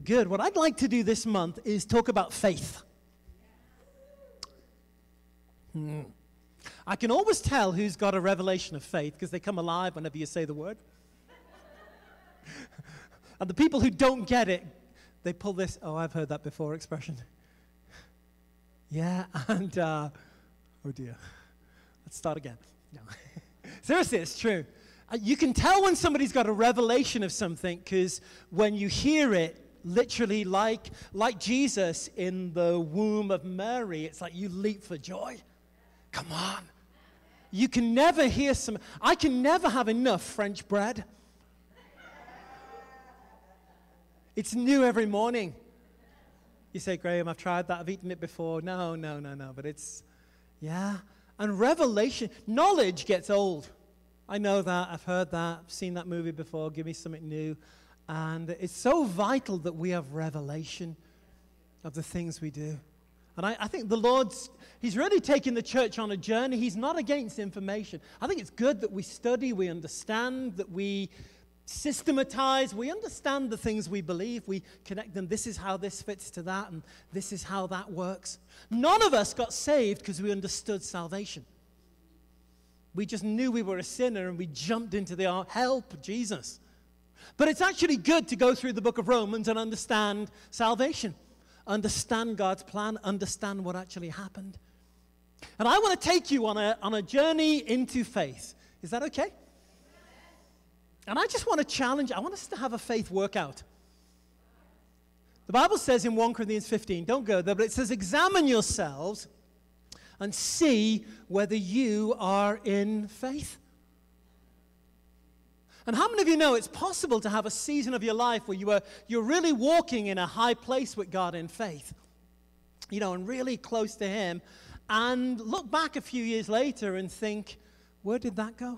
Good. What I'd like to do this month is talk about faith. I can always tell who's got a revelation of faith because they come alive whenever you say the word. And the people who don't get it, they pull this, oh, I've heard that before expression. Yeah, and, oh dear. Let's start again. No. Seriously, it's true. You can tell when somebody's got a revelation of something because when you hear it, literally like Jesus in the womb of Mary, it's like you leap for joy. Come on. You can never hear I can never have enough French bread. It's new every morning. You say, Graham, I've tried that. I've eaten it before. No. But it's, yeah. And revelation, knowledge gets old. I know that. I've heard that. I've seen that movie before. Give me something new. And it's so vital that we have revelation of the things we do. And I think the He's really taking the church on a journey. He's not against information. I think it's good that we study, we understand, that we systematize, we understand the things we believe, we connect them. This is how this fits to that, and this is how that works. None of us got saved because we understood salvation. We just knew we were a sinner and we jumped into the help, Jesus. But it's actually good to go through the book of Romans and understand salvation, understand God's plan, understand what actually happened. And I want to take you on a journey into faith. Is that okay? And I just want to challenge, I want us to have a faith workout. The Bible says in 1 Corinthians 15, don't go there, but it says, examine yourselves and see whether you are in faith. And how many of you know it's possible to have a season of your life where you're really walking in a high place with God in faith, and really close to Him, and look back a few years later and think, where did that go?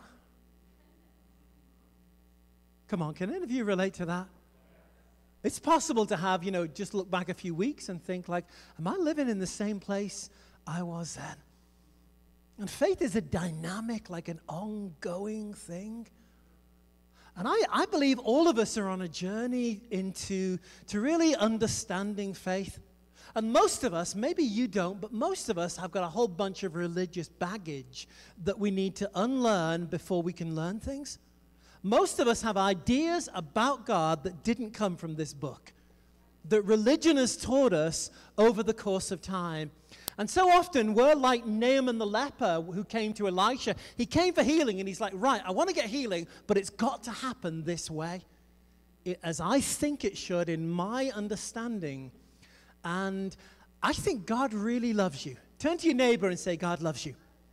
Come on, can any of you relate to that? It's possible to have, just look back a few weeks and think like, am I living in the same place I was then? And faith is a dynamic, like an ongoing thing. And I believe all of us are on a journey to really understanding faith. And most of us, maybe you don't, but most of us have got a whole bunch of religious baggage that we need to unlearn before we can learn things. Most of us have ideas about God that didn't come from this book, that religion has taught us over the course of time. And so often we're like Naaman the leper who came to Elisha. He came for healing and he's like, right, I want to get healing, but it's got to happen this way, as I think it should in my understanding. And I think God really loves you. Turn to your neighbor and say, God loves you.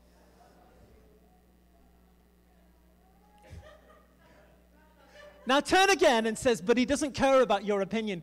Now turn again and says, but He doesn't care about your opinion.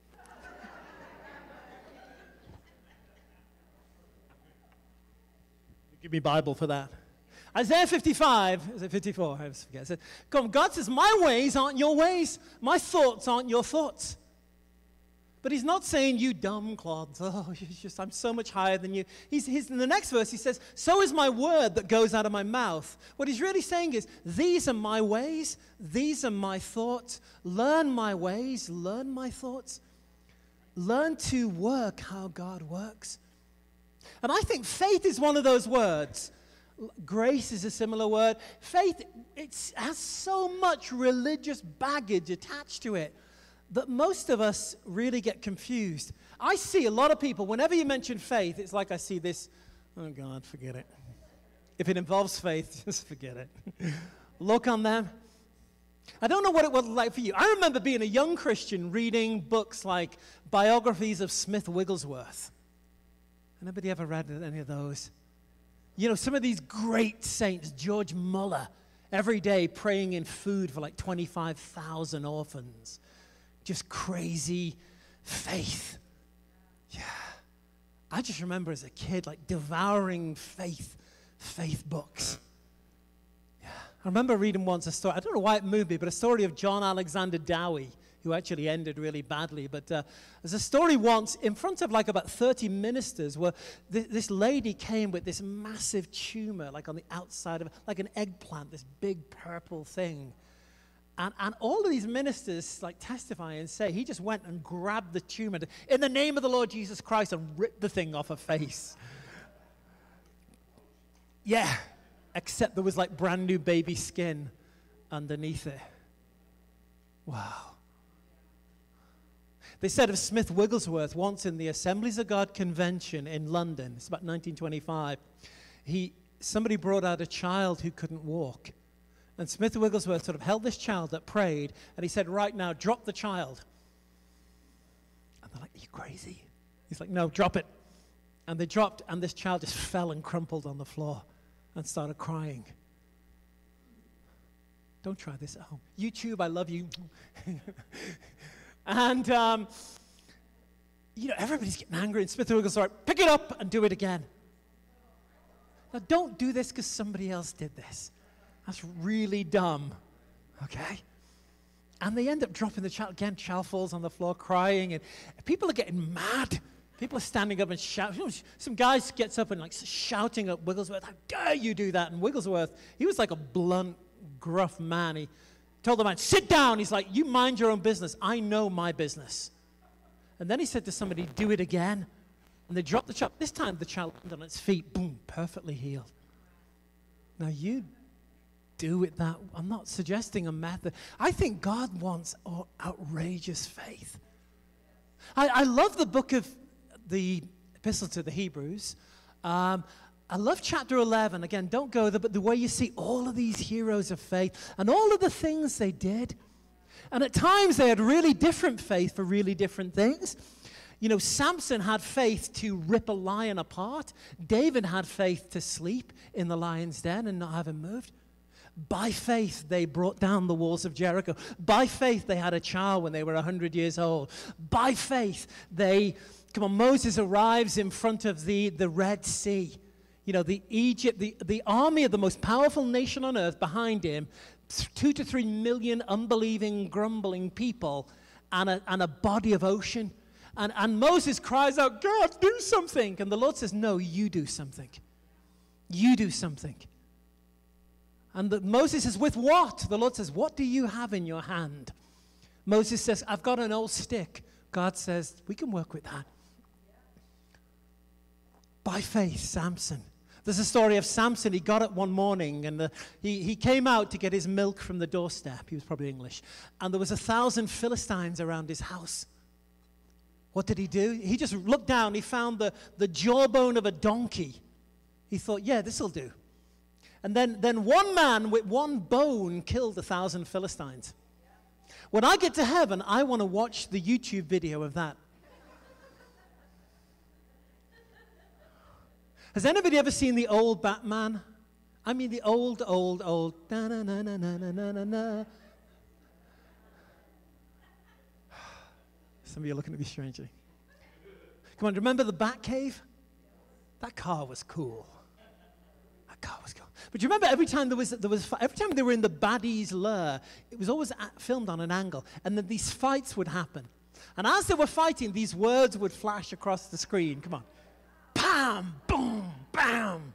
Give me Bible for that. Isaiah 55, is it 54? I forget. It says, God says, my ways aren't your ways. My thoughts aren't your thoughts. But He's not saying, you dumb clods. Oh, I'm so much higher than you. He's in the next verse, He says, so is my word that goes out of my mouth. What He's really saying is, these are my ways. These are my thoughts. Learn my ways. Learn my thoughts. Learn to work how God works. And I think faith is one of those words. Grace is a similar word. Faith, it has so much religious baggage attached to it that most of us really get confused. I see a lot of people, whenever you mention faith, it's like I see this, oh God, forget it. If it involves faith, just forget it. Look on them. I don't know what it was like for you. I remember being a young Christian reading books like biographies of Smith Wigglesworth. Anybody ever read any of those? Some of these great saints, George Muller, every day praying in food for like 25,000 orphans. Just crazy faith. Yeah. I just remember as a kid like devouring faith books. Yeah. I remember reading once a story, I don't know why it moved me, but a story of John Alexander Dowie, who actually ended really badly. But there's a story once in front of like about 30 ministers where this lady came with this massive tumor, like on the outside of, like an eggplant, this big purple thing. And all of these ministers like testify and say he just went and grabbed the tumor in the name of the Lord Jesus Christ and ripped the thing off her face. Yeah, except there was like brand new baby skin underneath it. Wow. They said of Smith Wigglesworth once in the Assemblies of God convention in London, it's about 1925, somebody brought out a child who couldn't walk. And Smith Wigglesworth sort of held this child that prayed, and he said, right now, drop the child. And they're like, are you crazy? He's like, no, drop it. And they dropped, and this child just fell and crumpled on the floor and started crying. Don't try this at home. YouTube, I love you. And, everybody's getting angry, and Smith Wigglesworth, pick it up and do it again. Now, don't do this because somebody else did this. That's really dumb, okay? And they end up dropping the child. Again, child falls on the floor crying, and people are getting mad. People are standing up and shouting. Some guy gets up and like shouting at Wigglesworth, how dare you do that? And Wigglesworth, he was like a blunt, gruff man. He told the man, sit down. He's like, you mind your own business. I know my business. And then he said to somebody, do it again. And they dropped the child. This time the child landed on its feet, boom, perfectly healed. Now you do it that. I'm not suggesting a method. I think God wants outrageous faith. I love the book of the Epistle to the Hebrews. I love chapter 11. Again, don't go there, but the way you see all of these heroes of faith and all of the things they did. And at times they had really different faith for really different things. You know, Samson had faith to rip a lion apart. David had faith to sleep in the lion's den and not have him moved. By faith, they brought down the walls of Jericho. By faith, they had a child when they were 100 years old. By faith, Moses arrives in front of the Red Sea. You know, the army of the most powerful nation on earth behind him, 2 to 3 million unbelieving, grumbling people, and a body of ocean. And Moses cries out, God, do something. And the Lord says, no, you do something. You do something. And Moses says, with what? The Lord says, what do you have in your hand? Moses says, I've got an old stick. God says, we can work with that. By faith, Samson. There's a story of Samson. He got up one morning, and he came out to get his milk from the doorstep. He was probably English. And there was 1,000 Philistines around his house. What did he do? He just looked down. He found the jawbone of a donkey. He thought, yeah, this will do. And then one man with one bone killed 1,000 Philistines. When I get to heaven, I want to watch the YouTube video of that. Has anybody ever seen the old Batman? I mean the old. Na, na, na, na, na, na, na, na. Some of you are looking at me strangely. Come on, remember the Batcave? That car was cool. But you remember every time every time they were in the baddies' lair, it was always filmed on an angle, and then these fights would happen. And as they were fighting, these words would flash across the screen. Come on. Bam, boom, bam.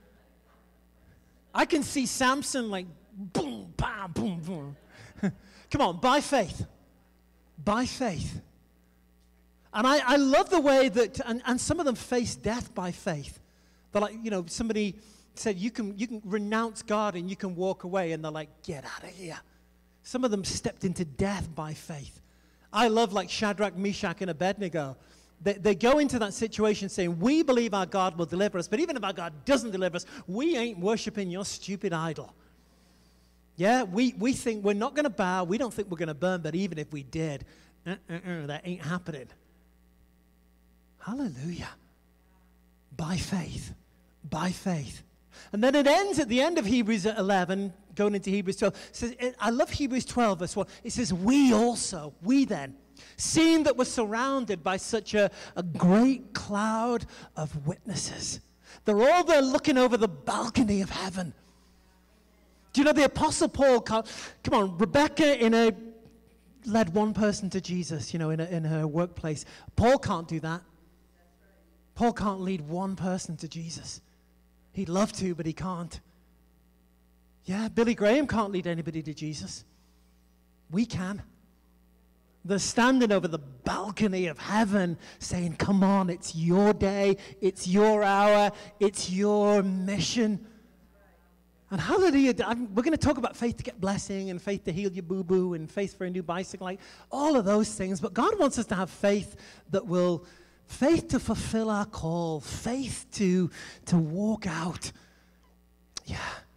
I can see Samson like boom, bam, boom, boom. Come on, by faith. By faith. And I love the way that, and some of them face death by faith. They're like, you know, somebody said, you can renounce God and you can walk away, and they're like, get out of here. Some of them stepped into death by faith. I love like Shadrach, Meshach, and Abednego. They go into that situation saying, we believe our God will deliver us, but even if our God doesn't deliver us, we ain't worshiping your stupid idol. Yeah, we think we're not going to bow. We don't think we're going to burn, but even if we did, that ain't happening. Hallelujah. By faith. By faith. And then it ends at the end of Hebrews 11, going into Hebrews 12. It says, I love Hebrews 12, verse 1. It says, we then, seeing that we're surrounded by such a great cloud of witnesses. They're all there looking over the balcony of heaven. Do you know the Apostle Paul, come on, Rebecca led one person to Jesus, you know, in her workplace. Paul can't do that. Paul can't lead one person to Jesus. He'd love to, but he can't. Yeah, Billy Graham can't lead anybody to Jesus. We can. They're standing over the balcony of heaven saying, come on, it's your day, it's your hour, it's your mission. And hallelujah, we're going to talk about faith to get blessing and faith to heal your boo-boo and faith for a new bicycle, like all of those things. But God wants us to have faith faith to fulfill our call, faith to walk out. Yeah.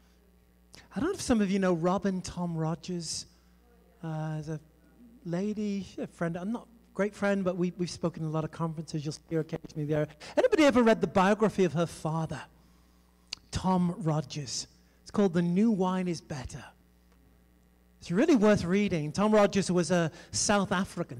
I don't know if some of you know Robin Tom Rogers. As a lady, a friend, I'm not a great friend, but we've spoken at a lot of conferences. You'll see her occasionally there. Anybody ever read the biography of her father, Tom Rogers? It's called The New Wine is Better. It's really worth reading. Tom Rogers was a South African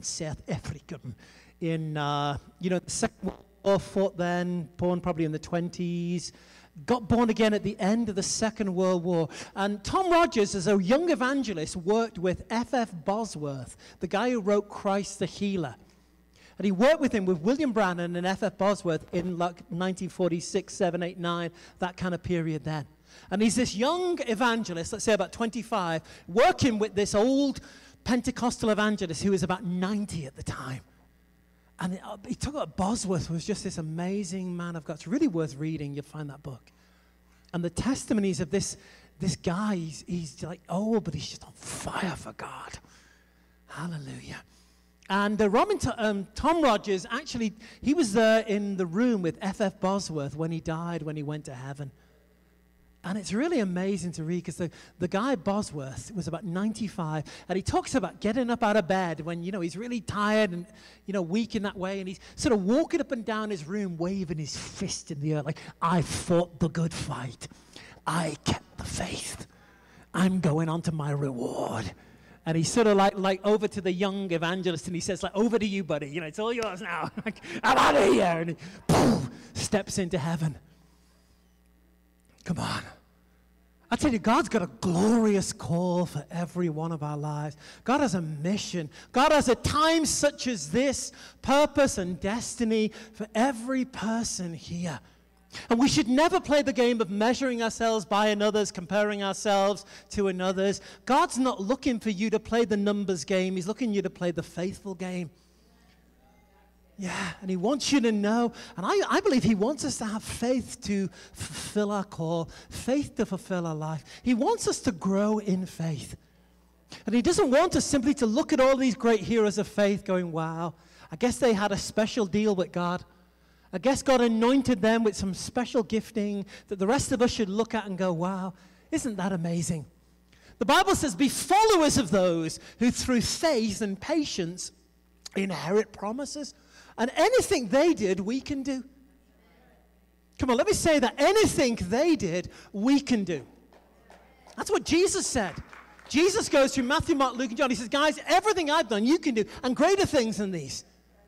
in, the Second World War, fought then, born probably in the 20s, got born again at the end of the Second World War. And Tom Rogers, as a young evangelist, worked with F.F. Bosworth, the guy who wrote Christ the Healer. And he worked with him, with William Branham and F.F. Bosworth in like 1946, 7, 8, 9, that kind of period then. And he's this young evangelist, let's say about 25, working with this old Pentecostal evangelist who was about 90 at the time. And he talked about Bosworth was just this amazing man of God. It's really worth reading. You'll find that book. And the testimonies of this guy, he's like old, but he's just on fire for God. Hallelujah. And Tom Rogers, actually, he was there in the room with F.F. Bosworth when he died, when he went to heaven. And it's really amazing to read because the guy Bosworth was about 95, and he talks about getting up out of bed when, he's really tired and, weak in that way, and he's sort of walking up and down his room waving his fist in the air like, I fought the good fight. I kept the faith. I'm going on to my reward. And he's sort of like over to the young evangelist, and he says, like, over to you, buddy. It's all yours now. Like, I'm out of here. And he steps into heaven. Come on. I tell you, God's got a glorious call for every one of our lives. God has a mission. God has a time such as this, purpose and destiny for every person here. And we should never play the game of measuring ourselves by another's, comparing ourselves to another's. God's not looking for you to play the numbers game. He's looking for you to play the faithful game. Yeah, and he wants you to know, and I believe he wants us to have faith to fulfill our call, faith to fulfill our life. He wants us to grow in faith. And he doesn't want us simply to look at all these great heroes of faith going, wow, I guess they had a special deal with God. I guess God anointed them with some special gifting that the rest of us should look at and go, wow, isn't that amazing? The Bible says, be followers of those who through faith and patience inherit promises. And anything they did, we can do. Come on, let me say that. Anything they did, we can do. That's what Jesus said. Jesus goes through Matthew, Mark, Luke, and John. He says, guys, everything I've done, you can do, and greater things than these.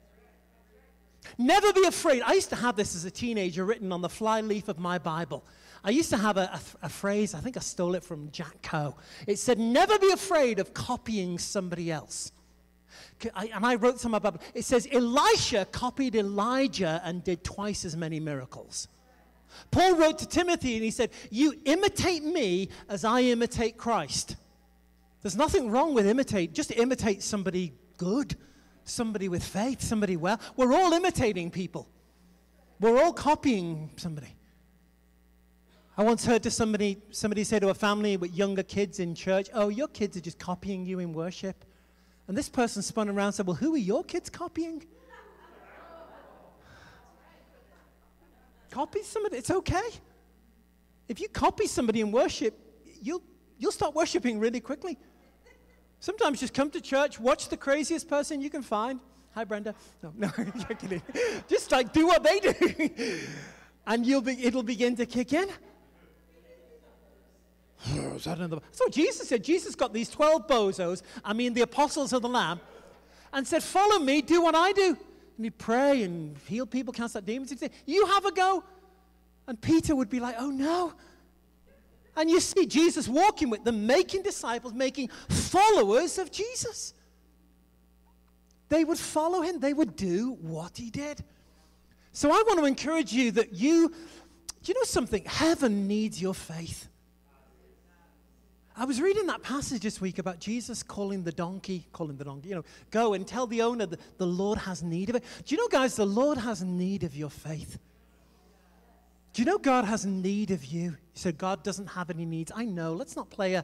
Never be afraid. I used to have this as a teenager written on the flyleaf of my Bible. I used to have a phrase, I think I stole it from Jack Coe. It said, never be afraid of copying somebody else. And I wrote some about it. It says, Elisha copied Elijah and did twice as many miracles. Paul wrote to Timothy and he said, you imitate me as I imitate Christ. There's nothing wrong with imitate. Just imitate somebody good, somebody with faith, somebody well. We're all imitating people. We're all copying somebody. I once heard somebody say to a family with younger kids in church, oh, your kids are just copying you in worship. And this person spun around and said, well, who are your kids copying? Copy somebody, it's okay. If you copy somebody in worship, you'll start worshiping really quickly. Sometimes just come to church, watch the craziest person you can find. Hi, Brenda. No, you're kidding. Just like do what they do. And it'll begin to kick in. That's what Jesus said. Jesus got these 12 bozos, the apostles of the Lamb, and said, follow me, do what I do. And he'd pray and heal people, cast out demons. He'd say, you have a go. And Peter would be like, oh no. And you see Jesus walking with them, making disciples, making followers of Jesus. They would follow him. They would do what he did. So I want to encourage you that you know something? Heaven needs your faith. I was reading that passage this week about Jesus calling the donkey, go and tell the owner that the Lord has need of it. Do you know, guys, the Lord has need of your faith. Do you know God has need of you? You said God doesn't have any needs. I know. Let's not play a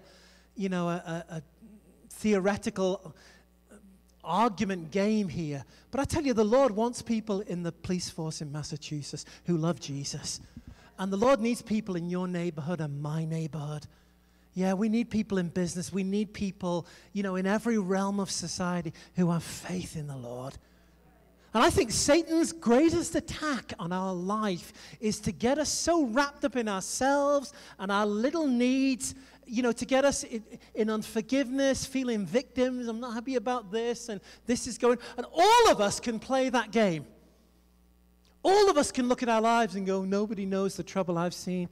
theoretical argument game here. But I tell you, the Lord wants people in the police force in Massachusetts who love Jesus. And the Lord needs people in your neighborhood and my neighborhood. Yeah, we need people in business. We need people, in every realm of society who have faith in the Lord. And I think Satan's greatest attack on our life is to get us so wrapped up in ourselves and our little needs, to get us in unforgiveness, feeling victims. I'm not happy about this, and this is going. And all of us can play that game. All of us can look at our lives and go, nobody knows the trouble I've seen.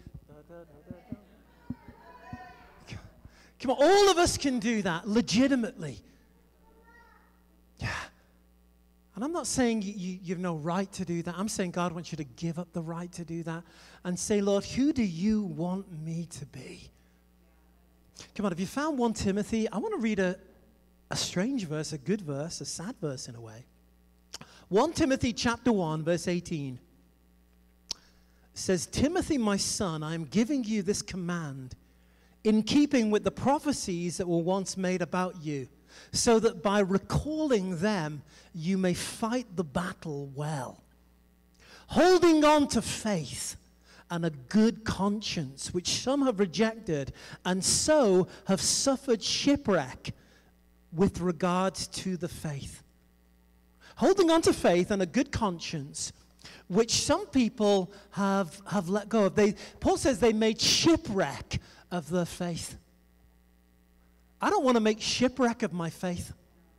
Come on, all of us can do that legitimately. Yeah. And I'm not saying you have no right to do that. I'm saying God wants you to give up the right to do that and say, Lord, who do you want me to be? Come on, have you found 1 Timothy? I want to read a strange verse, a good verse, a sad verse in a way. 1 Timothy chapter 1, verse 18 says, Timothy, my son, I am giving you this command in keeping with the prophecies that were once made about you, so that by recalling them, you may fight the battle well, holding on to faith and a good conscience, which some have rejected, and so have suffered shipwreck with regards to the faith. Holding on to faith and a good conscience, which some people have let go of. Paul says they made shipwreck of their faith. I don't want to make shipwreck of my faith.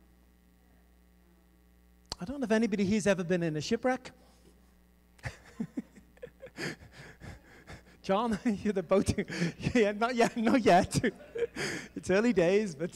I don't know if anybody here's ever been in a shipwreck. John, you're the boat. Yeah, not yet. It's early days, but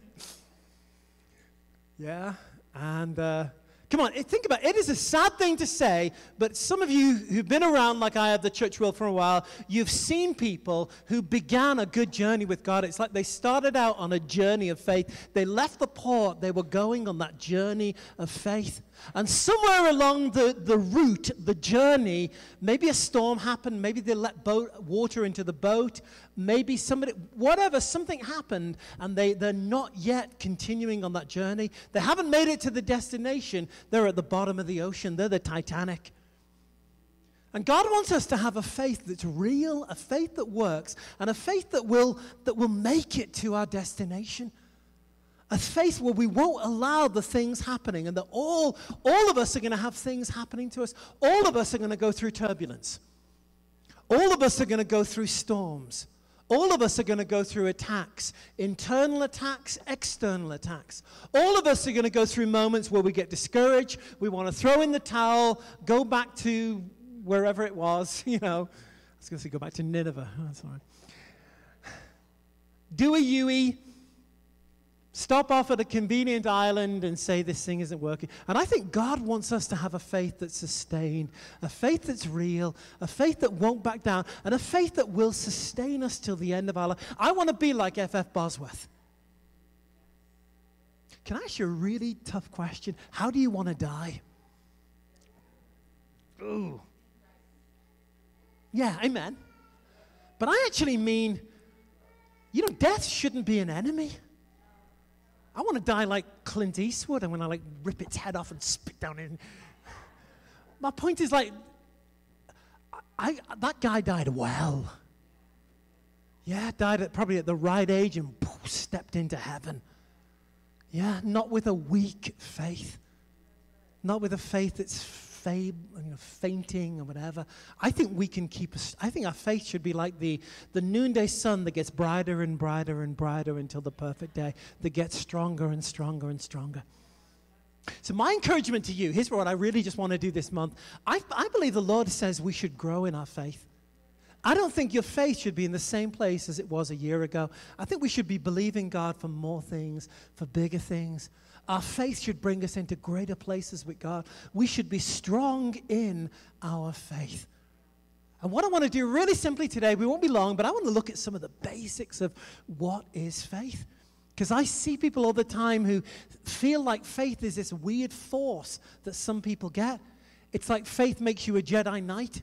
yeah. And come on, think about it. It is a sad thing to say, but some of you who've been around like I have the church world for a while, you've seen people who began a good journey with God. It's like they started out on a journey of faith. They left the port. They were going on that journey of faith. And somewhere along the route, the journey, maybe a storm happened, maybe they let water into the boat, maybe something happened, and they're not yet continuing on that journey. They haven't made it to the destination. They're at the bottom of the ocean. They're the Titanic. And God wants us to have a faith that's real, a faith that works, and a faith that will make it to our destination. A faith where we won't allow the things happening, and that all of us are going to have things happening to us. All of us are going to go through turbulence. All of us are going to go through storms. All of us are going to go through attacks, internal attacks, external attacks. All of us are going to go through moments where we get discouraged. We want to throw in the towel, go back to wherever it was, I was going to say go back to Nineveh. Oh, that's all right. Do a Yui. Stop off at a convenient island and say this thing isn't working. And I think God wants us to have a faith that's sustained, a faith that's real, a faith that won't back down, and a faith that will sustain us till the end of our life. I want to be like F.F. Bosworth. Can I ask you a really tough question? How do you want to die? Ooh. Yeah, amen. But I actually mean, death shouldn't be an enemy. I want to die like Clint Eastwood. I'm going to rip its head off and spit down in. My point is that guy died well. Yeah, died probably at the right age and poof, stepped into heaven. Yeah, not with a weak faith. Not with a faith that's fainting or whatever. I think we can I think our faith should be like the noonday sun that gets brighter and brighter and brighter until the perfect day, that gets stronger and stronger and stronger. So my encouragement to you, here's what I really just want to do this month. I believe the Lord says we should grow in our faith. I don't think your faith should be in the same place as it was a year ago. I think we should be believing God for more things, for bigger things. Our faith should bring us into greater places with God. We should be strong in our faith. And what I want to do really simply today, we won't be long, but I want to look at some of the basics of what is faith. Because I see people all the time who feel like faith is this weird force that some people get. It's like faith makes you a Jedi Knight.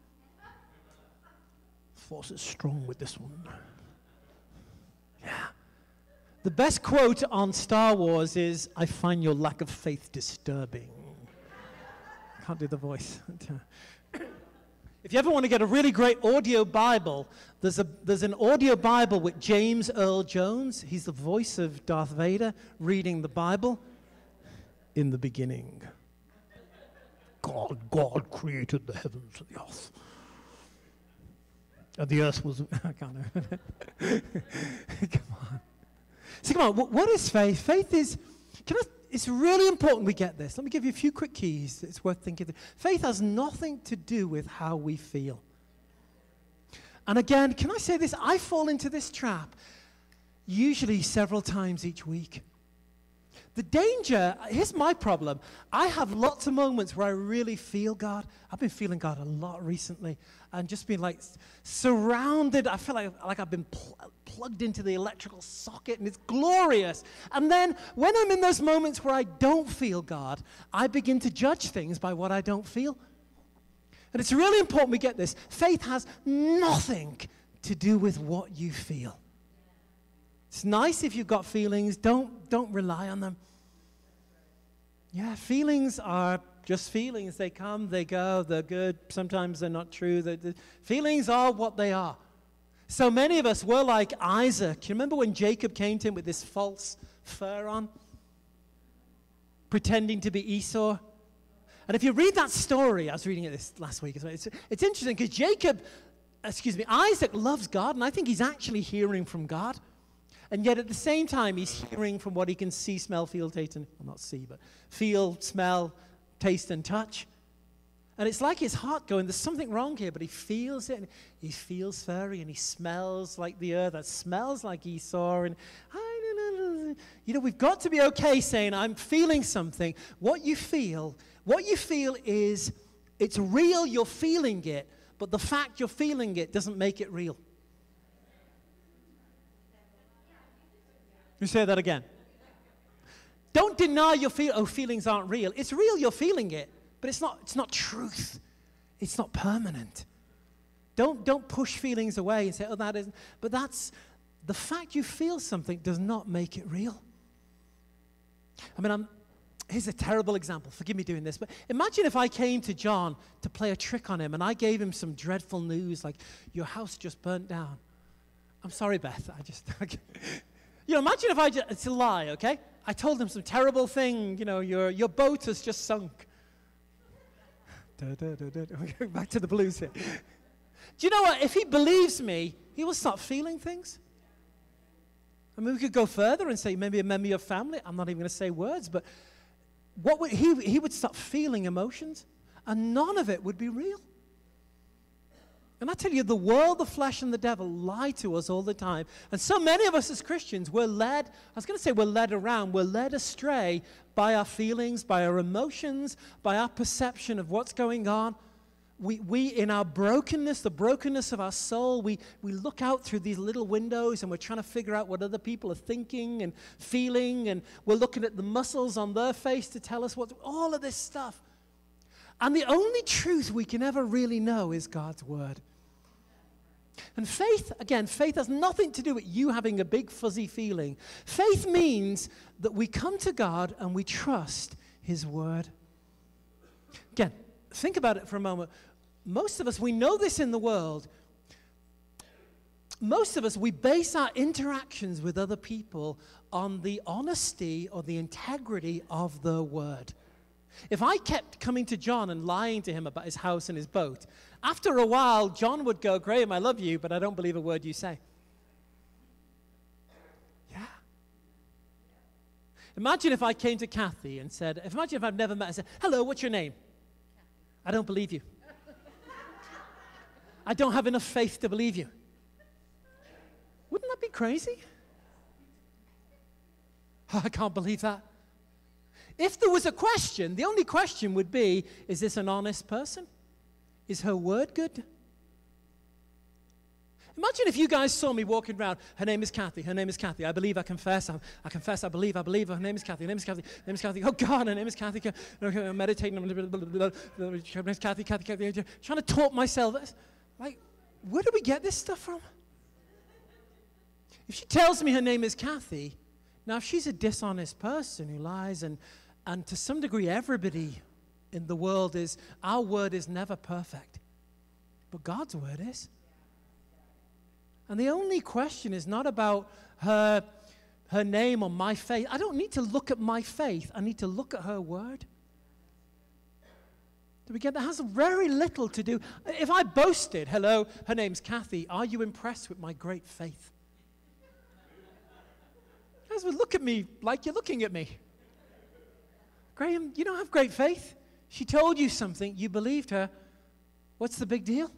Force is strong with this one. Yeah. The best quote on Star Wars is, "I find your lack of faith disturbing." Can't do the voice. If you ever want to get a really great audio Bible, there's an audio Bible with James Earl Jones. He's the voice of Darth Vader reading the Bible. In the beginning, God created the heavens and the earth. And the earth was... I can't know. Come on. So come on, what is faith? Faith is... It's really important we get this. Let me give you a few quick keys. It's worth thinking through. Faith has nothing to do with how we feel. And again, can I say this? I fall into this trap usually several times each week. The danger, here's my problem. I have lots of moments where I really feel God. I've been feeling God a lot recently and just been like surrounded. I feel like I've been plugged into the electrical socket and it's glorious. And then when I'm in those moments where I don't feel God, I begin to judge things by what I don't feel. And it's really important we get this. Faith has nothing to do with what you feel. It's nice if you've got feelings. Don't rely on them. Yeah, feelings are just feelings. They come, they go, they're good. Sometimes they're not true. Feelings are what they are. So many of us were like Isaac. You remember when Jacob came to him with this false fur on? Pretending to be Esau? And if you read that story, I was reading it this last week as well. It's interesting because Isaac loves God, and I think he's actually hearing from God. And yet at the same time, he's hearing from what he can see, smell, feel, taste, and, well, not see, but feel, smell, taste, and touch. And it's like his heart going, there's something wrong here, but he feels it. And he feels furry, and he smells like the earth. That smells like Esau. And, we've got to be okay saying, I'm feeling something. What you feel is, it's real, you're feeling it, but the fact you're feeling it doesn't make it real. Let me say that again. Don't deny your feelings aren't real. It's real, you're feeling it, but it's not truth. It's not permanent. Don't push feelings away and say, oh, that isn't. But that's, the fact you feel something does not make it real. I mean, here's a terrible example. Forgive me doing this, but imagine if I came to John to play a trick on him and I gave him some dreadful news like, your house just burnt down. I'm sorry, Beth. Imagine if it's a lie, okay? I told him some terrible thing, your boat has just sunk. Back to the blues here. Do you know what? If he believes me, he will start feeling things. I mean, we could go further and say maybe a member of your family. I'm not even going to say words, but he would start feeling emotions, and none of it would be real. And I tell you, the world, the flesh, and the devil lie to us all the time. And so many of us as Christians, we're led around, we're led astray by our feelings, by our emotions, by our perception of what's going on. We in our brokenness, the brokenness of our soul, we look out through these little windows and we're trying to figure out what other people are thinking and feeling, and we're looking at the muscles on their face to tell us all of this stuff. And the only truth we can ever really know is God's word. And faith has nothing to do with you having a big fuzzy feeling. Faith means that we come to God and we trust his word. Again, think about it for a moment. Most of us, we know this in the world. Most of us, we base our interactions with other people on the honesty or the integrity of the word. If I kept coming to John and lying to him about his house and his boat, after a while, John would go, Graham, I love you, but I don't believe a word you say. Yeah. Imagine if I came to Kathy and said, imagine if I've never met her and said, hello, what's your name? I don't believe you. I don't have enough faith to believe you. Wouldn't that be crazy? Oh, I can't believe that. If there was a question, the only question would be, is this an honest person? Is her word good? Imagine if you guys saw me walking around. Her name is Kathy. Her name is Kathy. I believe, I confess. I confess, I believe. Her name is Kathy. Her name is Kathy. Her name is Kathy. Oh, God, her name is Kathy. I'm meditating. Her name is Kathy. Trying to talk myself. Like, where do we get this stuff from? If she tells me her name is Kathy, now if she's a dishonest person who lies, and to some degree everybody in the world is, our word is never perfect. But God's word is. And the only question is not about her name or my faith. I don't need to look at my faith. I need to look at her word. Do we get that? It has very little to do. If I boasted, hello, her name's Kathy, are you impressed with my great faith? You guys would look at me like you're looking at me. Graham, you don't have great faith. She told you something, you believed her. What's the big deal?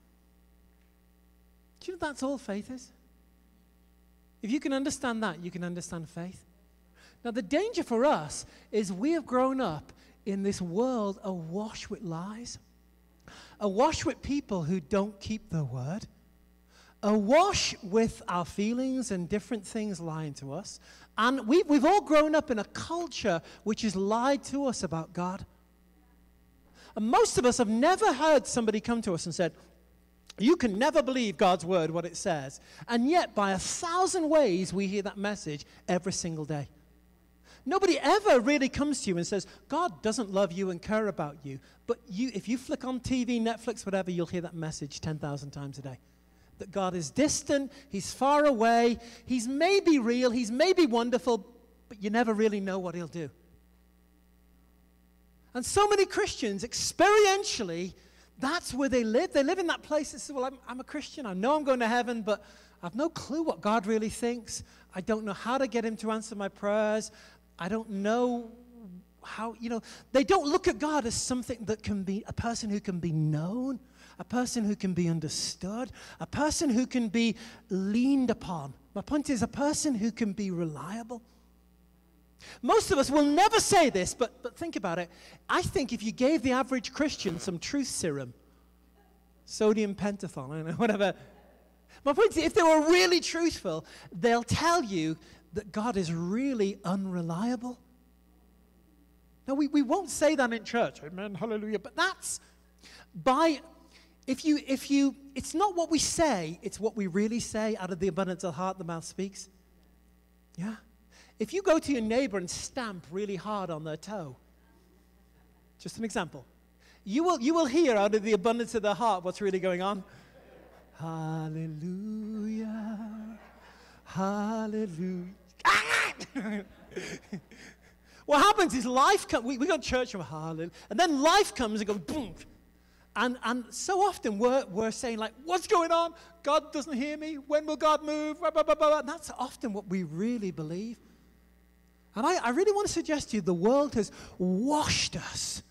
Do you know that's all faith is? If you can understand that, you can understand faith. Now, the danger for us is we have grown up in this world awash with lies, awash with people who don't keep their word, awash with our feelings and different things lying to us. And we've all grown up in a culture which has lied to us about God. And most of us have never heard somebody come to us and said, you can never believe God's word, what it says. And yet, by 1,000 ways, we hear that message every single day. Nobody ever really comes to you and says, God doesn't love you and care about you. But if you flick on TV, Netflix, whatever, you'll hear that message 10,000 times a day. That God is distant, he's far away, he's maybe real, he's maybe wonderful, but you never really know what he'll do. And so many Christians, experientially, that's where they live. They live in that place that says, well, I'm a Christian. I know I'm going to heaven, but I've no clue what God really thinks. I don't know how to get him to answer my prayers. I don't know how, they don't look at God as something that can be a person who can be known, a person who can be understood, a person who can be leaned upon. My point is a person who can be reliable. Most of us will never say this, but think about it. I think if you gave the average Christian some truth serum, sodium pentothal, I don't know, whatever. My point is, if they were really truthful, they'll tell you that God is really unreliable. Now, we won't say that in church, amen, hallelujah, but that's it's not what we say, it's what we really say. Out of the abundance of the heart, the mouth speaks. Yeah. If you go to your neighbor and stamp really hard on their toe, just an example, you will hear out of the abundance of their heart what's really going on. Hallelujah, hallelujah. What happens is life comes, we go to church and hallelujah, and then life comes and goes boom. And so often we're saying like, what's going on? God doesn't hear me. When will God move? Blah, blah, blah, blah. And that's often what we really believe. And I really want to suggest to you, the world has washed us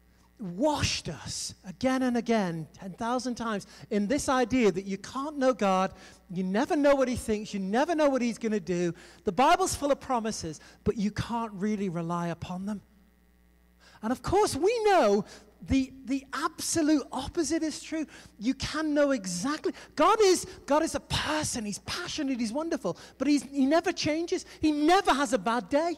again and again, 10,000 times, in this idea that you can't know God, you never know what he thinks, you never know what he's going to do. The Bible's full of promises, but you can't really rely upon them. And of course, we know the absolute opposite is true. You can know exactly. God is a person. He's passionate. He's wonderful. But he never changes. He never has a bad day.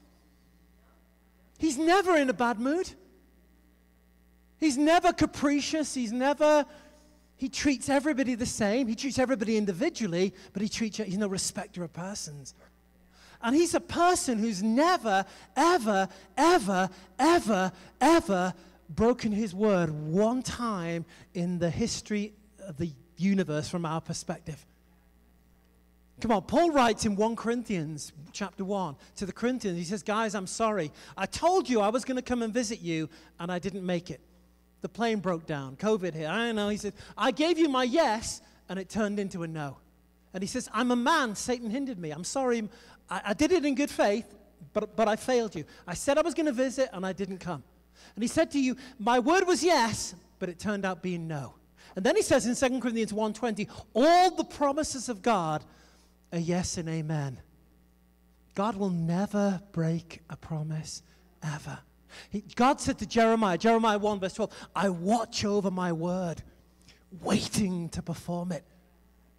He's never in a bad mood. He's never capricious. He treats everybody the same. He treats everybody individually, but he's no respecter of persons. And he's a person who's never, ever, ever, ever, ever broken his word one time in the history of the universe from our perspective. Come on, Paul writes in 1 Corinthians chapter 1 to the Corinthians, he says, guys, I'm sorry. I told you I was going to come and visit you, and I didn't make it. The plane broke down, COVID hit, I don't know. He said, I gave you my yes, and it turned into a no. And he says, I'm a man, Satan hindered me. I'm sorry, I did it in good faith, but I failed you. I said I was going to visit, and I didn't come. And he said to you, my word was yes, but it turned out being no. And then he says in 2 Corinthians 1:20, all the promises of God are yes and amen. God will never break a promise, ever. God said to Jeremiah 1 verse 12, I watch over my word, waiting to perform it.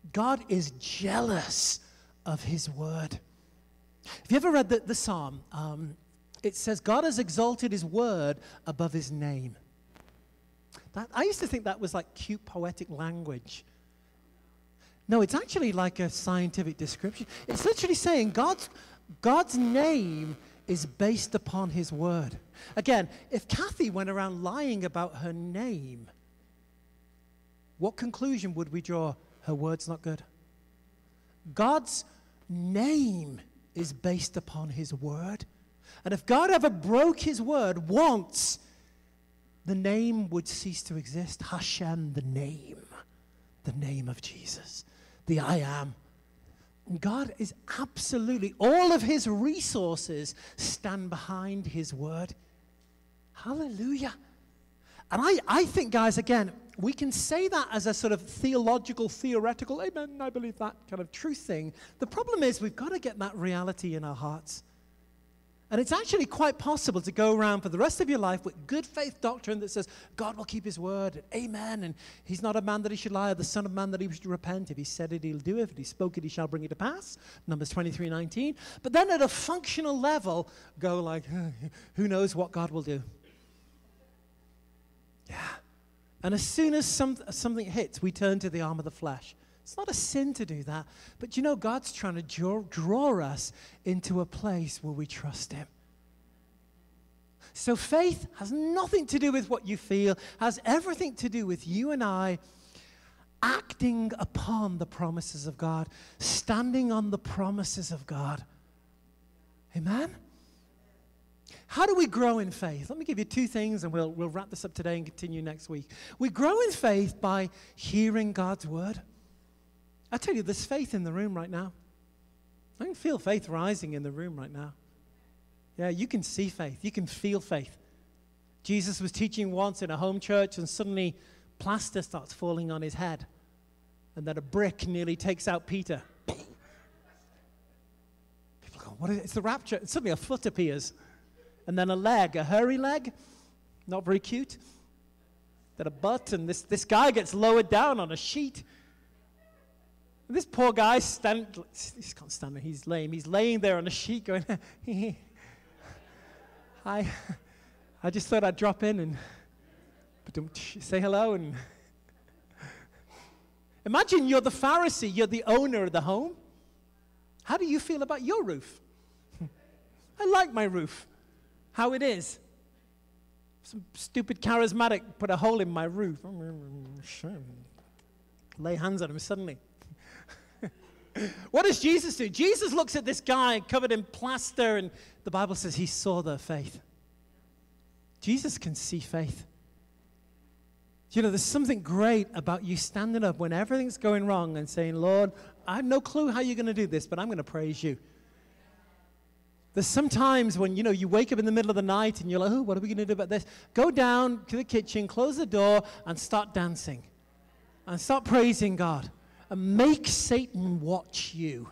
God is jealous of his word. Have you ever read the psalm? It says, God has exalted his word above his name. I used to think that was like cute poetic language. No, it's actually like a scientific description. It's literally saying God's name is based upon his word. Again, if Kathy went around lying about her name, what conclusion would we draw? Her word's not good. God's name is based upon his word. And if God ever broke his word once, the name would cease to exist. Hashem, the name of Jesus, the I am. And God is absolutely, all of his resources stand behind his word. Hallelujah. And I think, guys, again, we can say that as a sort of theological, theoretical, amen, I believe that kind of truth thing. The problem is we've got to get that reality in our hearts. And it's actually quite possible to go around for the rest of your life with good faith doctrine that says God will keep his word, and amen, and he's not a man that he should lie, or the son of man that he should repent. If he said it, he'll do it. If he spoke it, he shall bring it to pass. Numbers 23:19. But then at a functional level, go like, who knows what God will do? Yeah. And as soon as something hits, we turn to the arm of the flesh. It's not a sin to do that. But you know, God's trying to draw us into a place where we trust him. So faith has nothing to do with what you feel, has everything to do with you and I acting upon the promises of God, standing on the promises of God. Amen? How do we grow in faith? Let me give you two things, and we'll wrap this up today and continue next week. We grow in faith by hearing God's word. I tell you, there's faith in the room right now. I can feel faith rising in the room right now. Yeah, you can see faith. You can feel faith. Jesus was teaching once in a home church, and suddenly plaster starts falling on his head, and then a brick nearly takes out Peter. People go, what is it? It's the rapture. And suddenly a foot appears. And then a leg, a hairy leg, not very cute. Then a butt, and this guy gets lowered down on a sheet. And this poor guy he can't stand there, he's lame. He's laying there on a sheet going, hi, I just thought I'd drop in and say hello. And imagine you're the Pharisee, you're the owner of the home. How do you feel about your roof? I like my roof. How it is. Some stupid charismatic put a hole in my roof. Lay hands on him suddenly. What does Jesus do? Jesus looks at this guy covered in plaster, and the Bible says he saw their faith. Jesus can see faith. You know, there's something great about you standing up when everything's going wrong and saying, Lord, I have no clue how you're going to do this, but I'm going to praise you. There's some times when, you wake up in the middle of the night and you're like, oh, what are we going to do about this? Go down to the kitchen, close the door, and start dancing. And start praising God. And make Satan watch you.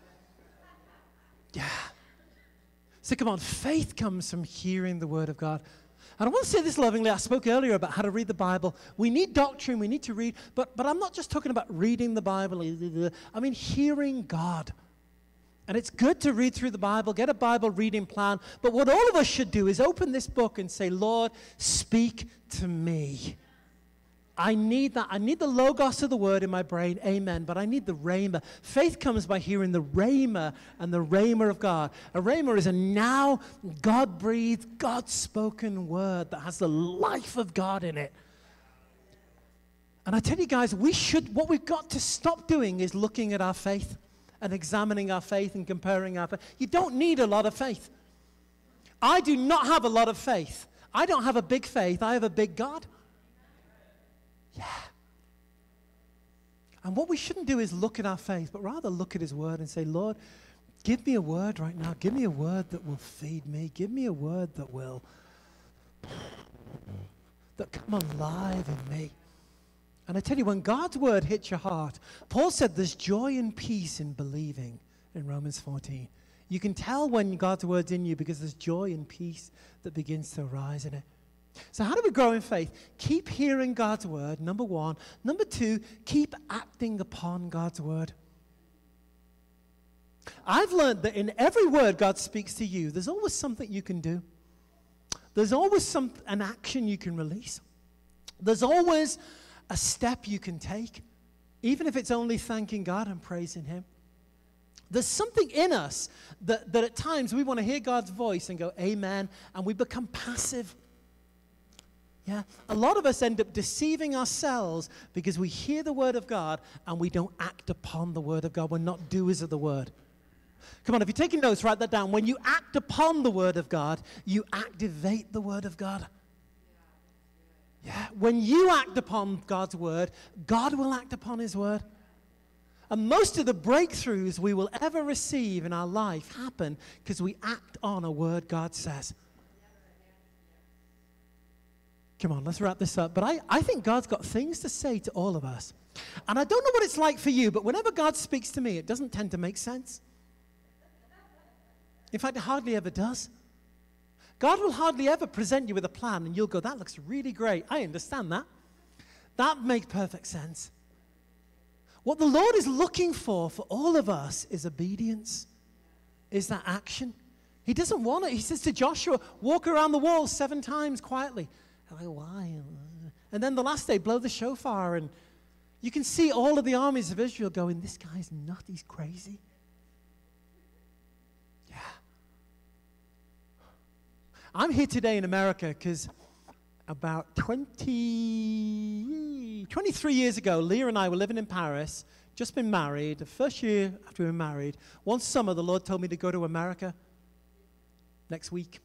Yeah. So come on, faith comes from hearing the word of God. And I want to say this lovingly. I spoke earlier about how to read the Bible. We need doctrine. We need to read. But I'm not just talking about reading the Bible. I mean hearing God. And it's good to read through the Bible, get a Bible reading plan. But what all of us should do is open this book and say, Lord, speak to me. I need that. I need the logos of the word in my brain, amen, but I need the rhema. Faith comes by hearing the rhema and the rhema of God. A rhema is a now God-breathed, God-spoken word that has the life of God in it. And I tell you guys, what we've got to stop doing is looking at our faith and examining our faith and comparing our faith. You don't need a lot of faith. I do not have a lot of faith. I don't have a big faith. I have a big God. Yeah. And what we shouldn't do is look at our faith, but rather look at his word and say, Lord, give me a word right now. Give me a word that will feed me. Give me a word that will come alive in me. And I tell you, when God's word hits your heart, Paul said there's joy and peace in believing in Romans 14. You can tell when God's word's in you because there's joy and peace that begins to arise in it. So how do we grow in faith? Keep hearing God's word, number one. Number two, keep acting upon God's word. I've learned that in every word God speaks to you, there's always something you can do. There's always an action you can release. There's always a step you can take, even if it's only thanking God and praising Him. There's something in us that at times we want to hear God's voice and go, amen, and we become passive. Yeah, a lot of us end up deceiving ourselves because we hear the word of God and we don't act upon the word of God. We're not doers of the word. Come on, if you're taking notes, write that down. When you act upon the word of God, you activate the word of God. Yeah, when you act upon God's word, God will act upon His word. And most of the breakthroughs we will ever receive in our life happen because we act on a word God says. Come on, let's wrap this up. But I think God's got things to say to all of us. And I don't know what it's like for you, but whenever God speaks to me, it doesn't tend to make sense. In fact, it hardly ever does. God will hardly ever present you with a plan and you'll go, that looks really great. I understand that. That makes perfect sense. What the Lord is looking for all of us is obedience, is that action. He doesn't want it. He says to Joshua, walk around the wall 7 times quietly. I'm like, why? And then the last day, blow the shofar, and you can see all of the armies of Israel going, this guy's nuts, he's crazy. Yeah. I'm here today in America because about 23 years ago, Leah and I were living in Paris, just been married, the first year after we were married. One summer, the Lord told me to go to America next week.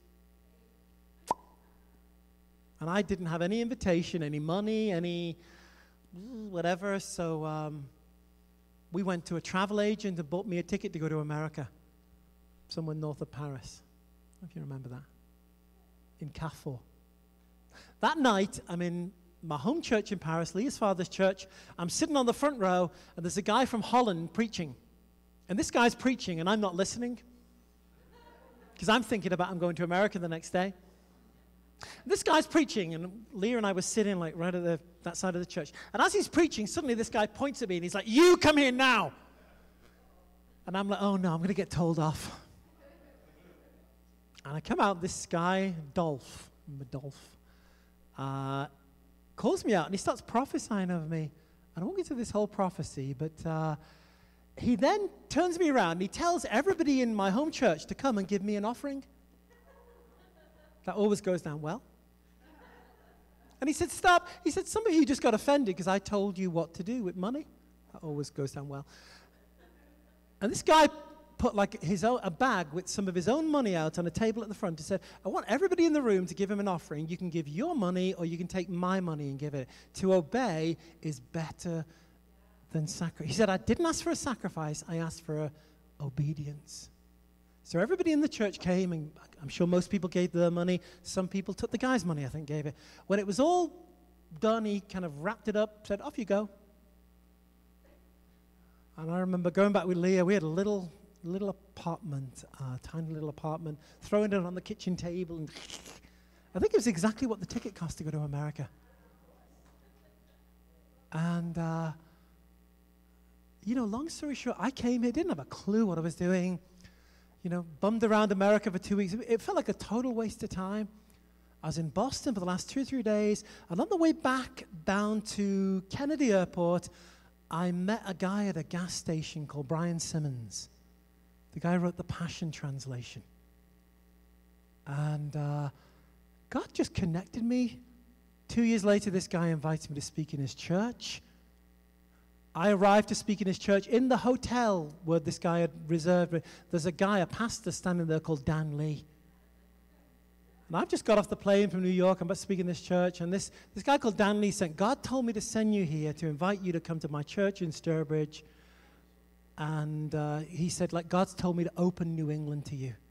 And I didn't have any invitation, any money, any whatever. So we went to a travel agent and bought me a ticket to go to America, somewhere north of Paris. I don't know if you remember that. In Carrefour. That night, I'm in my home church in Paris, Leah's father's church. I'm sitting on the front row, and there's a guy from Holland preaching. And this guy's preaching, and I'm not listening because I'm thinking about I'm going to America the next day. This guy's preaching, and Leah and I were sitting like right at that side of the church. And as he's preaching, suddenly this guy points at me, and he's like, you come here now. And I'm like, oh no, I'm going to get told off. And I come out, this guy, Dolph, calls me out, and he starts prophesying over me. I won't get to this whole prophecy, but he then turns me around, and he tells everybody in my home church to come and give me an offering. That always goes down well. And he said, stop. He said, some of you just got offended because I told you what to do with money. That always goes down well. And this guy put like a bag with some of his own money out on a table at the front. He said, I want everybody in the room to give him an offering. You can give your money or you can take my money and give it. To obey is better than sacrifice. He said, I didn't ask for a sacrifice. I asked for obedience. So everybody in the church came, and I'm sure most people gave their money. Some people took the guy's money, I think, gave it. When it was all done, he kind of wrapped it up, said, off you go. And I remember going back with Leah. We had a little apartment, tiny little apartment, throwing it on the kitchen table. And I think it was exactly what the ticket cost to go to America. And, long story short, I came here, didn't have a clue what I was doing. Bummed around America for 2 weeks. It felt like a total waste of time. I was in Boston for the last 2 or 3 days, and on the way back down to Kennedy Airport, I met a guy at a gas station called Brian Simmons. The guy who wrote the Passion Translation. And God just connected me. 2 years later, this guy invited me to speak in his church. I arrived to speak in his church in the hotel where this guy had reserved. There's a pastor standing there called Dan Lee. And I've just got off the plane from New York. I'm about to speak in this church. And this guy called Dan Lee said, God told me to send you here to invite you to come to my church in Sturbridge. And he said, God's told me to open New England to you.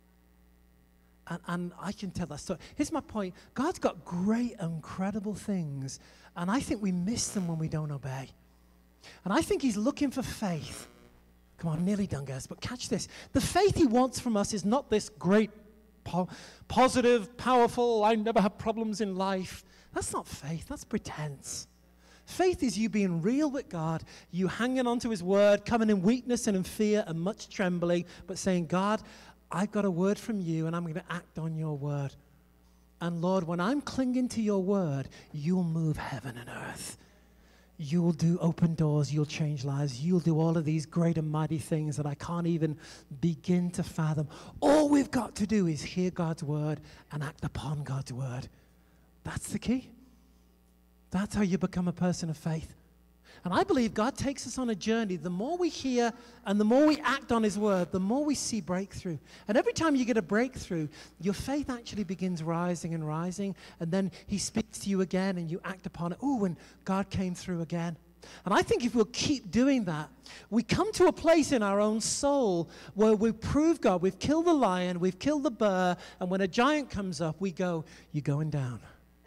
And I can tell that story. Here's my point. God's got great, incredible things. And I think we miss them when we don't obey. And I think he's looking for faith. Come on, I'm nearly done, guys, but catch this. The faith he wants from us is not this great positive, powerful, I never have problems in life. That's not faith. That's pretense. Faith is you being real with God, you hanging on to his word, coming in weakness and in fear and much trembling, but saying, God, I've got a word from you and I'm going to act on your word. And Lord, when I'm clinging to your word, you'll move heaven and earth. You'll do open doors, you'll change lives, you'll do all of these great and mighty things that I can't even begin to fathom. All we've got to do is hear God's word and act upon God's word. That's the key. That's how you become a person of faith. And I believe God takes us on a journey. The more we hear and the more we act on his word, the more we see breakthrough. And every time you get a breakthrough, your faith actually begins rising and rising. And then he speaks to you again and you act upon it. Oh, and God came through again. And I think if we'll keep doing that, we come to a place in our own soul where we prove God. We've killed the lion, we've killed the bear, and when a giant comes up, we go, you're going down.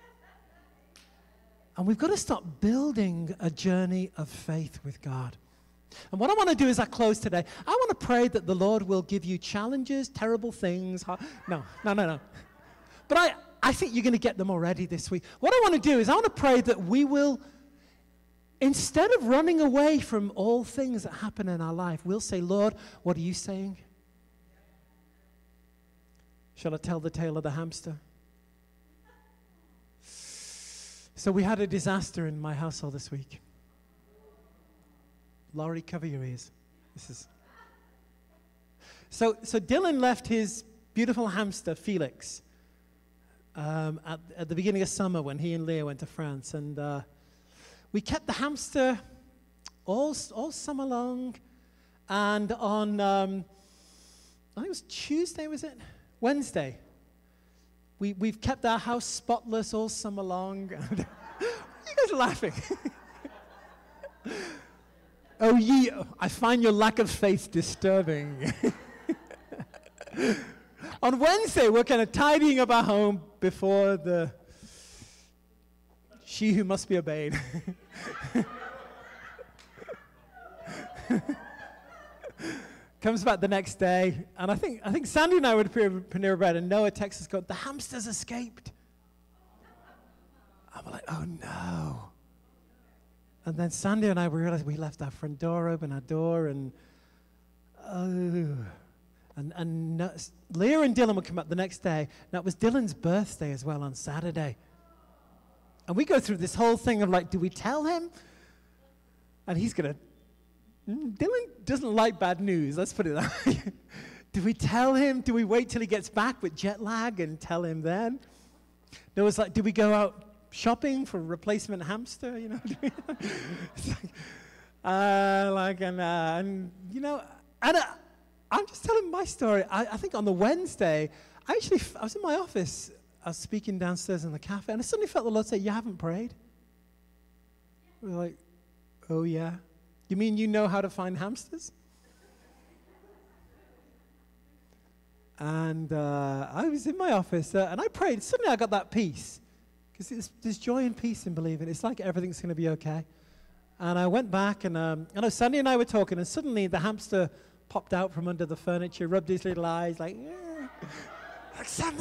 And we've got to start building a journey of faith with God. And what I want to do as I close today, I want to pray that the Lord will give you challenges, terrible things. No. But I think you're going to get them already this week. What I want to do is I want to pray that we will, instead of running away from all things that happen in our life, we'll say, Lord, what are you saying? Shall I tell the tale of the hamster? So we had a disaster in my household this week. Laurie, cover your ears. So Dylan left his beautiful hamster, Felix, at the beginning of summer when he and Leah went to France. And we kept the hamster all summer long. And on, I think it was Tuesday, was it? Wednesday. We've kept our house spotless all summer long. You guys are laughing. Oh, I find your lack of faith disturbing. On Wednesday, we're kind of tidying up our home before the she who must be obeyed. Comes back the next day, and I think Sandy and I would appear at Panera Bread, and Noah texts us, the hamster's escaped. I'm like, oh no. And then Sandy and I realized we left our front door open, our door, and Leah and Dylan would come back the next day. Now, it was Dylan's birthday as well on Saturday. And we go through this whole thing of like, do we tell him? And he's going to, Dylan doesn't like bad news, let's put it that way. Do we tell him? Do we wait till he gets back with jet lag and tell him then? There was like, do we go out shopping for a replacement hamster? You know, it's like, I'm just telling my story. I think on the Wednesday, I was in my office. I was speaking downstairs in the cafe, and I suddenly felt the Lord say, "You haven't prayed." We're like, "Oh yeah." You mean you know how to find hamsters? And I was in my office, and I prayed. Suddenly I got that peace. Because there's joy and peace in believing. It's like everything's going to be okay. And I went back, and I know Sandy and I were talking, and suddenly the hamster popped out from under the furniture, rubbed his little eyes, like, yeah. Like, Sandy.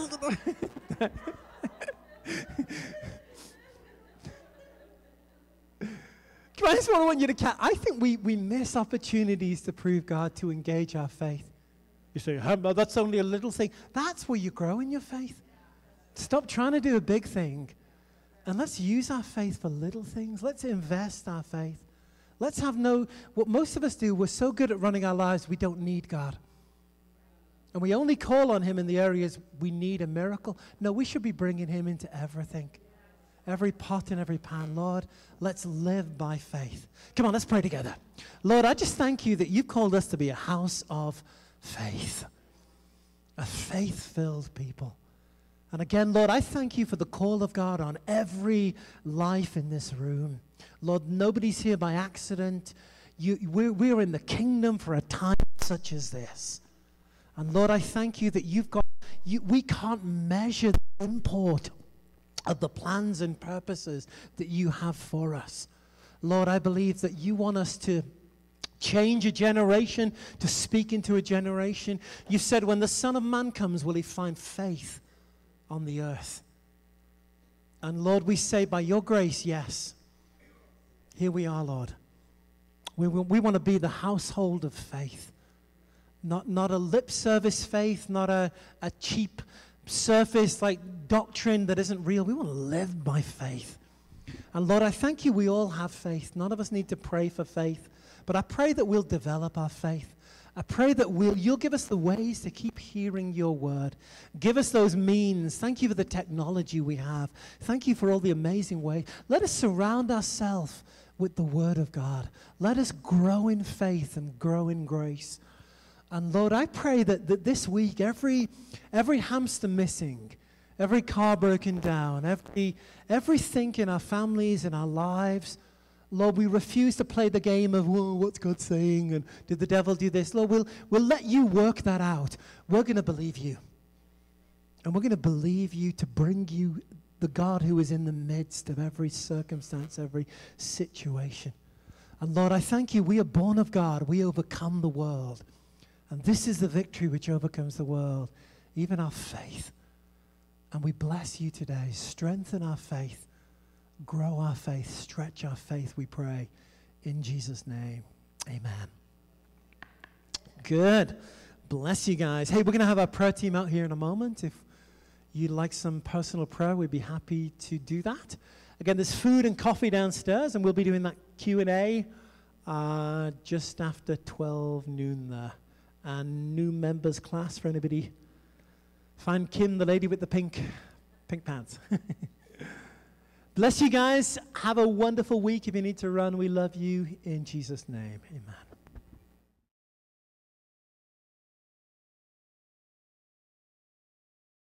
I just want you to catch. I think we miss opportunities to prove God, to engage our faith. You say, that's only a little thing. That's where you grow in your faith. Stop trying to do a big thing. And let's use our faith for little things. Let's invest our faith. Let's have what most of us do, we're so good at running our lives, we don't need God. And we only call on him in the areas we need a miracle. No, we should be bringing him into everything. Every pot and every pan. Lord, let's live by faith. Come on, let's pray together. Lord, I just thank you that you've called us to be a house of faith. A faith-filled people. And again, Lord, I thank you for the call of God on every life in this room. Lord, nobody's here by accident. We're in the kingdom for a time such as this. And Lord, I thank you that we can't measure the import of the plans and purposes that you have for us. Lord, I believe that you want us to change a generation, to speak into a generation. You said when the Son of Man comes, will he find faith on the earth? And Lord, we say by your grace, yes. Here we are, Lord. We want to be the household of faith. Not a lip service faith, not a cheap surface like doctrine that isn't real. We want to live by faith. And Lord, I thank you we all have faith. None of us need to pray for faith. But I pray that we'll develop our faith. I pray that you'll give us the ways to keep hearing your word. Give us those means. Thank you for the technology we have. Thank you for all the amazing ways. Let us surround ourselves with the word of God. Let us grow in faith and grow in grace. And Lord, I pray that this week, every hamster missing, every car broken down, everything in our families, in our lives, Lord, we refuse to play the game of, whoa, what's God saying? And did the devil do this? Lord, we'll let you work that out. We're going to believe you. And we're going to believe you to bring you the God who is in the midst of every circumstance, every situation. And Lord, I thank you. We are born of God. We overcome the world. And this is the victory which overcomes the world, even our faith. And we bless you today. Strengthen our faith. Grow our faith, stretch our faith, we pray. In Jesus' name, amen. Good. Bless you guys. Hey, we're going to have our prayer team out here in a moment. If you'd like some personal prayer, we'd be happy to do that. Again, there's food and coffee downstairs, and we'll be doing that Q&A just after 12 noon there. And new members class for anybody. Find Kim, the lady with the pink pants. Bless you guys. Have a wonderful week. If you need to run, we love you. In Jesus' name, amen.